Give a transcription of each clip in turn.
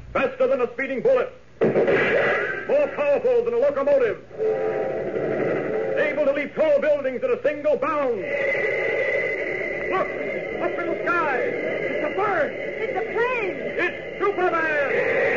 Faster than a speeding bullet. More powerful than a locomotive. Able to leap tall buildings at a single bound. Look! Up in the sky! It's a bird! It's a plane! It's Superman!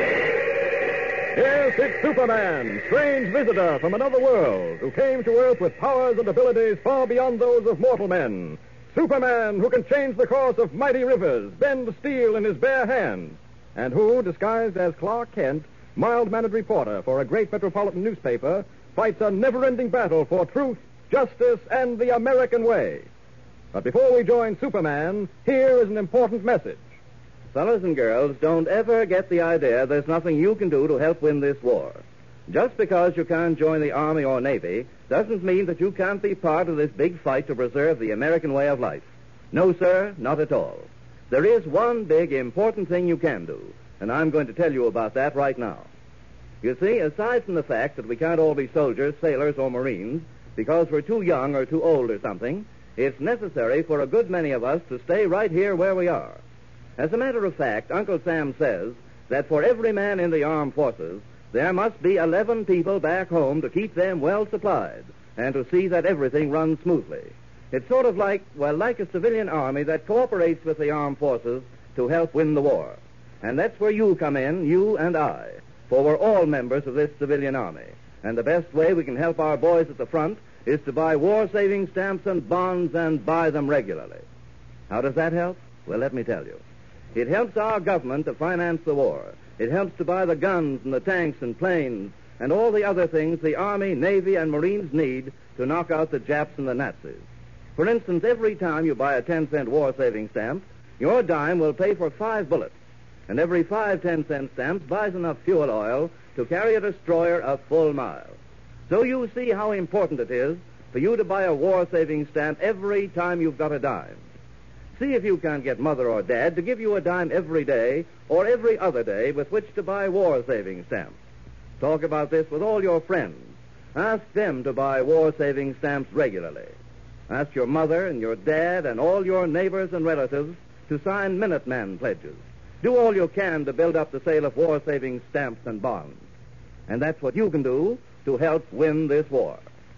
Yes, it's Superman, strange visitor from another world, who came to Earth with powers and abilities far beyond those of mortal men. Superman, who can change the course of mighty rivers, bend steel in his bare hands, and who, disguised as Clark Kent, mild-mannered reporter for a great metropolitan newspaper, fights a never-ending battle for truth, justice, and the American way. But before we join Superman, here is an important message. Fellas and girls, don't ever get the idea there's nothing you can do to help win this war. Just because you can't join the Army or Navy doesn't mean that you can't be part of this big fight to preserve the American way of life. No, sir, not at all. There is one big, important thing you can do, and I'm going to tell you about that right now. You see, aside from the fact that we can't all be soldiers, sailors, or Marines, because we're too young or too old or something, it's necessary for a good many of us to stay right here where we are. As a matter of fact, Uncle Sam says that for every man in the armed forces, there must be 11 people back home to keep them well supplied and to see that everything runs smoothly. It's sort of like a civilian army that cooperates with the armed forces to help win the war. And that's where you come in, you and I, for we're all members of this civilian army. And the best way we can help our boys at the front is to buy war-saving stamps and bonds and buy them regularly. How does that help? Well, let me tell you. It helps our government to finance the war. It helps to buy the guns and the tanks and planes and all the other things the Army, Navy, and Marines need to knock out the Japs and the Nazis. For instance, every time you buy a 10-cent war-saving stamp, your dime will pay for 5 bullets. And every 5 10-cent stamps buys enough fuel oil to carry a destroyer a full mile. So you see how important it is for you to buy a war-saving stamp every time you've got a dime. See if you can't get Mother or Dad to give you a dime every day or every other day with which to buy war-saving stamps. Talk about this with all your friends. Ask them to buy war-saving stamps regularly. Ask your mother and your dad and all your neighbors and relatives to sign Minuteman pledges. Do all you can to build up the sale of war-saving stamps and bonds. And that's what you can do to help win this war.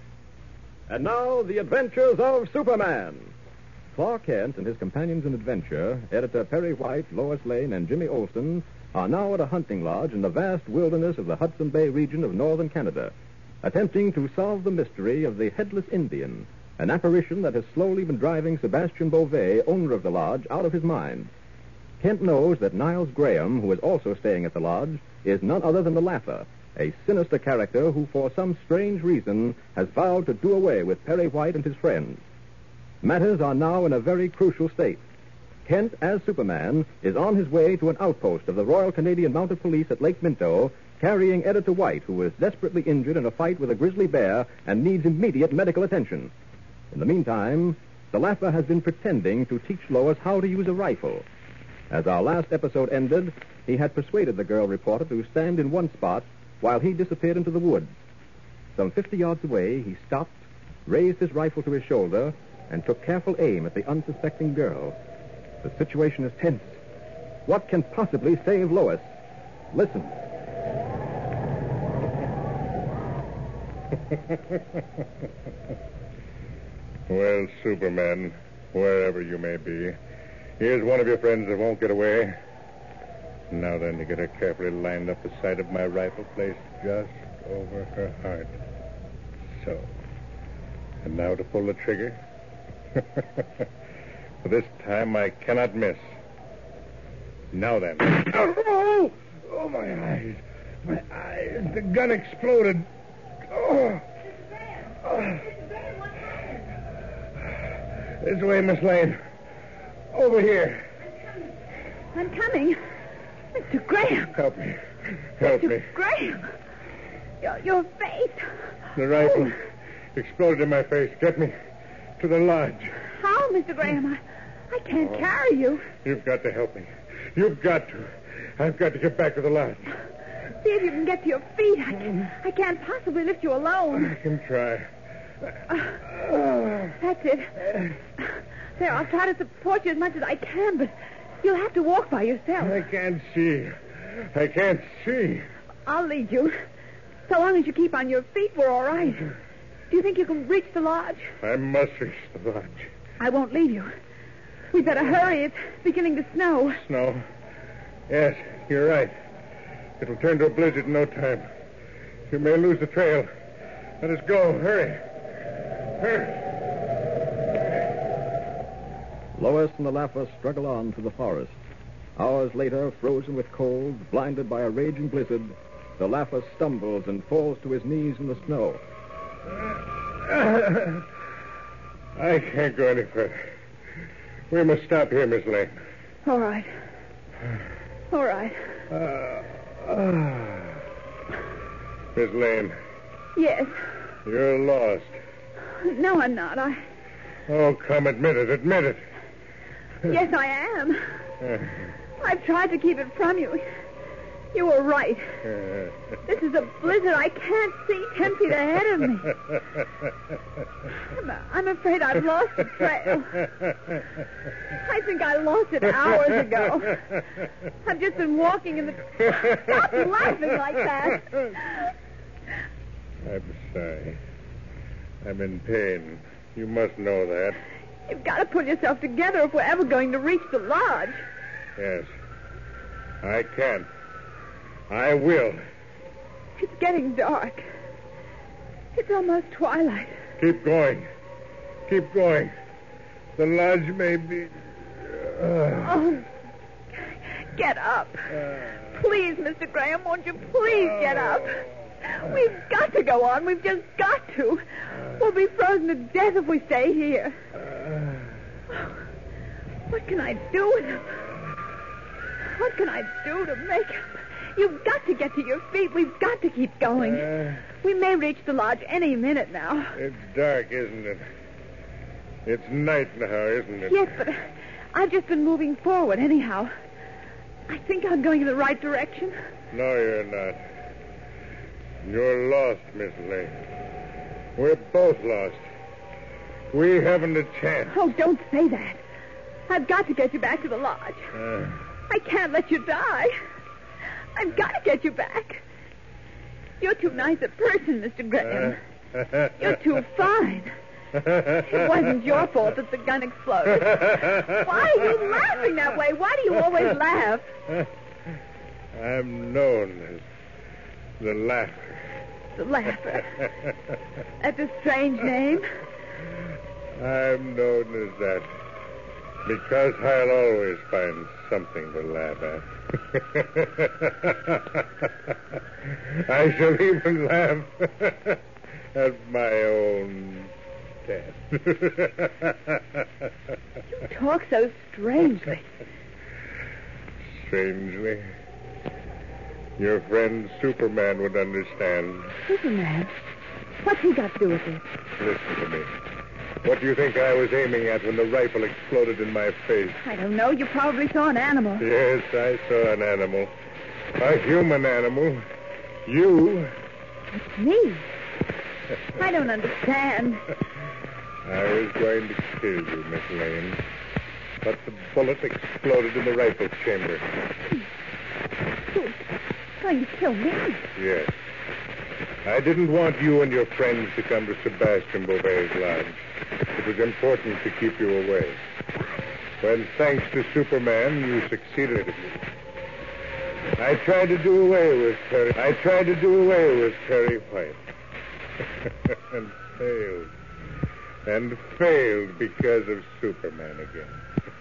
And now, the adventures of Superman. Clark Kent and his companions in adventure, Editor Perry White, Lois Lane, and Jimmy Olsen, are now at a hunting lodge in the vast wilderness of the Hudson Bay region of northern Canada, attempting to solve the mystery of the Headless Indian, an apparition that has slowly been driving Sebastian Beauvais, owner of the lodge, out of his mind. Kent knows that Niles Graham, who is also staying at the lodge, is none other than the Laugher, a sinister character who, for some strange reason, has vowed to do away with Perry White and his friends. Matters are now in a very crucial state. Kent, as Superman, is on his way to an outpost of the Royal Canadian Mounted Police at Lake Minto, carrying Editor White, who is desperately injured in a fight with a grizzly bear and needs immediate medical attention. In the meantime, the Laugher has been pretending to teach Lois how to use a rifle. As our last episode ended, he had persuaded the girl reporter to stand in one spot while he disappeared into the woods. Some 50 yards away, he stopped, raised his rifle to his shoulder, and took careful aim at the unsuspecting girl. The situation is tense. What can possibly save Lois? Listen. Well, Superman, wherever you may be, here's one of your friends that won't get away. Now then, to get her carefully lined up, the sight of my rifle placed just over her heart. So. And now to pull the trigger. For this time, I cannot miss. Now then. Oh, my eyes. My eyes. The gun exploded. Oh. This way, Miss Lane. Over here. I'm coming. Mr. Graham. Help me. Help me. Mr. Graham. Your face. The rifle exploded in my face. Get me to the lodge. How, Mr. Graham? I can't carry you. You've got to help me. You've got to. I've got to get back to the lodge. See if you can get to your feet. I can't possibly lift you alone. I can try. That's it. There, I'll try to support you as much as I can, but you'll have to walk by yourself. I can't see. I can't see. I'll lead you. So long as you keep on your feet, we're all right. Do you think you can reach the lodge? I must reach the lodge. I won't leave you. We'd better hurry. It's beginning to snow. Snow? Yes, you're right. It'll turn to a blizzard in no time. You may lose the trail. Let us go. Hurry. Hurry. Lois and the Lapper struggle on through the forest. Hours later, frozen with cold, blinded by a raging blizzard, the Lapper stumbles and falls to his knees in the snow. I can't go any further. We must stop here, Miss Lane. All right. All right. Miss Lane, Yes. you're lost. No, I'm not. Oh, come, admit it. Admit it. Yes, I am. I've tried to keep it from you. You were right. This is a blizzard I can't see 10 feet ahead of me. I'm afraid I've lost the trail. I think I lost it hours ago. I've just been walking in the... Stop laughing like that. I'm sorry. I'm in pain. You must know that. You've got to pull yourself together if we're ever going to reach the lodge. Yes. I can. I will. It's getting dark. It's almost twilight. Keep going. Keep going. The lodge may be... Oh, get up. Please, Mr. Graham, won't you please get up? We've got to go on. We've just got to. We'll be frozen to death if we stay here. What can I do with him? What can I do to make him? You've got to get to your feet. We've got to keep going. We may reach the lodge any minute now. It's dark, isn't it? It's night now, isn't it? Yes, but I've just been moving forward anyhow. I think I'm going in the right direction. No, you're not. You're lost, Miss Lane. We're both lost. We haven't a chance. Oh, don't say that. I've got to get you back to the lodge. I can't let you die. I've got to get you back. You're too nice a person, Mr. Graham. You're too fine. It wasn't your fault that the gun exploded. Why are you laughing that way? Why do you always laugh? I'm known as the Laugher. The Laugher. That's a strange name. I'm known as that because I'll always find something to laugh at. I shall even laugh at my own death. You talk so strangely. Strangely? Your friend Superman would understand. Superman? What's he got to do with it? Listen to me. What do you think I was aiming at when the rifle exploded in my face? I don't know. You probably saw an animal. Yes, I saw an animal. A human animal. You. It's me. I don't understand. I was going to kill you, Miss Lane. But the bullet exploded in the rifle chamber. You're going to kill me? Yes. I didn't want you and your friends to come to Sebastian Beauvai's lodge. It was important to keep you away. When, thanks to Superman, you succeeded. I tried to do away with Terry White. And failed. And failed because of Superman again.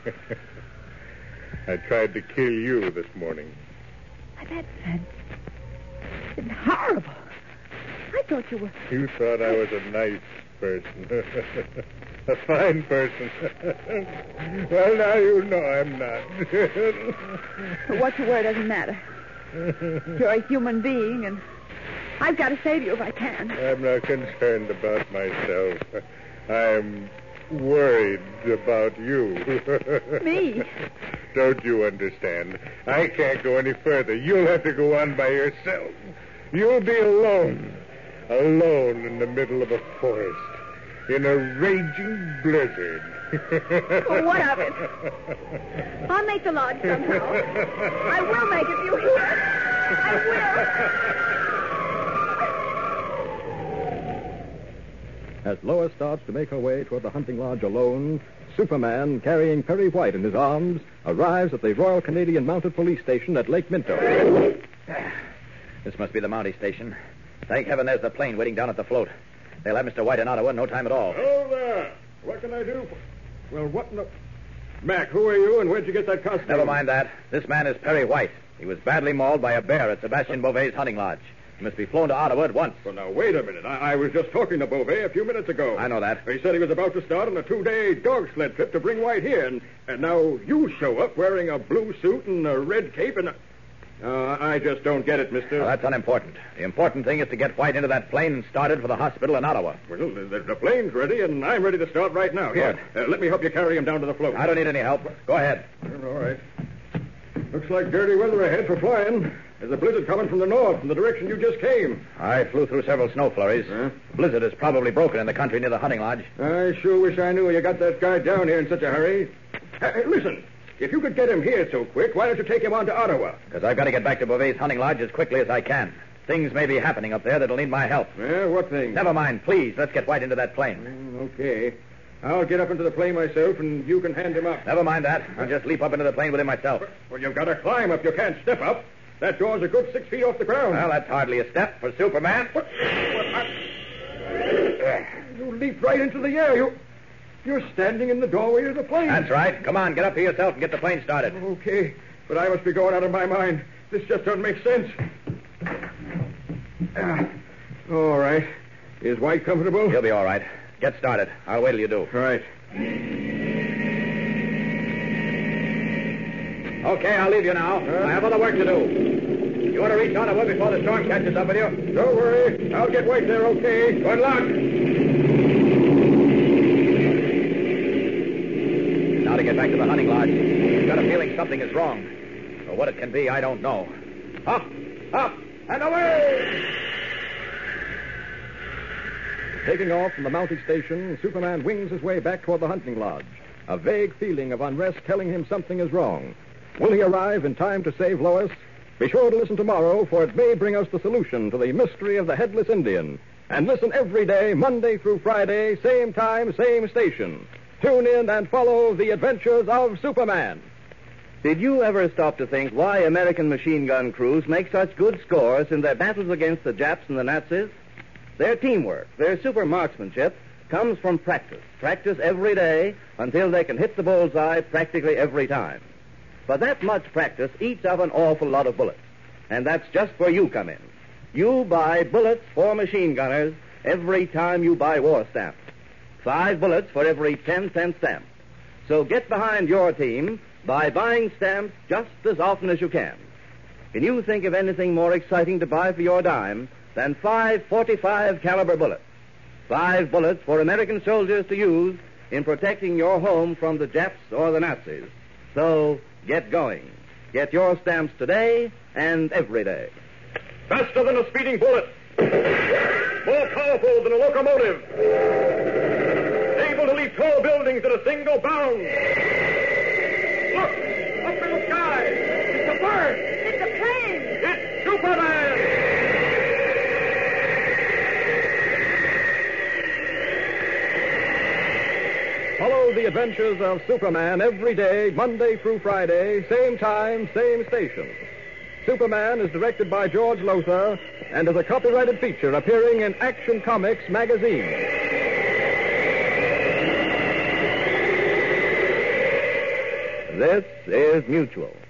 I tried to kill you this morning. That's it's horrible. I thought you were... You thought I was a nice person. A fine person. Well, now you know I'm not. But what you were doesn't matter. You're a human being, and I've got to save you if I can. I'm not concerned about myself. I'm worried about you. Me? Don't you understand? I can't go any further. You'll have to go on by yourself. You'll be alone. Alone in the middle of a forest. In a raging blizzard. Well, what of it? I'll make the lodge somehow. I will make it, you hear? As Lois starts to make her way toward the hunting lodge alone, Superman, carrying Perry White in his arms, arrives at the Royal Canadian Mounted Police Station at Lake Minto. This must be the Mountie station. Thank heaven there's the plane waiting down at the float. They'll have Mr. White in Ottawa in no time at all. Hello there. What can I do? Well, what in the... Mac, who are you and where'd you get that costume? Never mind that. This man is Perry White. He was badly mauled by a bear at Sebastian Beauvais' hunting lodge. He must be flown to Ottawa at once. Well, now, wait a minute. I was just talking to Beauvais a few minutes ago. I know that. He said he was about to start on a 2-day dog sled trip to bring White here, and now you show up wearing a blue suit and a red cape and... I just don't get it, mister. Well, that's unimportant. The important thing is to get White into that plane and started for the hospital in Ottawa. Well, the plane's ready, and I'm ready to start right now. Good. Here, let me help you carry him down to the float. I don't need any help. Go ahead. Well, all right. Looks like dirty weather ahead for flying. There's a blizzard coming from the north, from the direction you just came. I flew through several snow flurries. The blizzard is probably broken in the country near the hunting lodge. I sure wish I knew you got that guy down here in such a hurry. Listen, if you could get him here so quick, why don't you take him on to Ottawa? Because I've got to get back to Beauvais' hunting lodge as quickly as I can. Things may be happening up there that'll need my help. Yeah, what things? Never mind. Please, let's get White into that plane. Okay. I'll get up into the plane myself, and you can hand him up. Never mind that. I'll just leap up into the plane with him myself. Well, you've got to climb up. You can't step up. That door's a good 6 feet off the ground. Well, that's hardly a step for Superman. You leaped right into the air. You're standing in the doorway of the plane. That's right. Come on, get up here yourself and get the plane started. Okay, but I must be going out of my mind. This just doesn't make sense. All right. Is White comfortable? He'll be all right. Get started. I'll wait till you do. All right. Okay, I'll leave you now. I have other work to do. You want to reach Ottawa before the storm catches up with you? Don't worry. I'll get White there, okay? Good luck. Now to get back to the hunting lodge. I've got a feeling something is wrong. But what it can be, I don't know. Up, and away! Taking off from the mounting station, Superman wings his way back toward the hunting lodge, a vague feeling of unrest telling him something is wrong. Will he arrive in time to save Lois? Be sure to listen tomorrow, for it may bring us the solution to the mystery of the Headless Indian. And listen every day, Monday through Friday, same time, same station. Tune in and follow the adventures of Superman. Did you ever stop to think why American machine gun crews make such good scores in their battles against the Japs and the Nazis? Their teamwork, their super marksmanship, comes from practice. Practice every day until they can hit the bullseye practically every time. But that much practice eats up an awful lot of bullets. And that's just where you come in. You buy bullets for machine gunners every time you buy war stamps. 5 bullets for every 10-cent stamp. So get behind your team by buying stamps just as often as you can. Can you think of anything more exciting to buy for your dime than 5 .45 caliber bullets? 5 bullets for American soldiers to use in protecting your home from the Japs or the Nazis. So get going. Get your stamps today and every day. Faster than a speeding bullet. More powerful than a locomotive. Able to leap tall buildings at a single bound. Look! Up in the sky! It's a bird! It's a plane! It's Superman! Follow the adventures of Superman every day, Monday through Friday, same time, same station. Superman is directed by George Lothar and is a copyrighted feature appearing in Action Comics magazine. This is Mutual.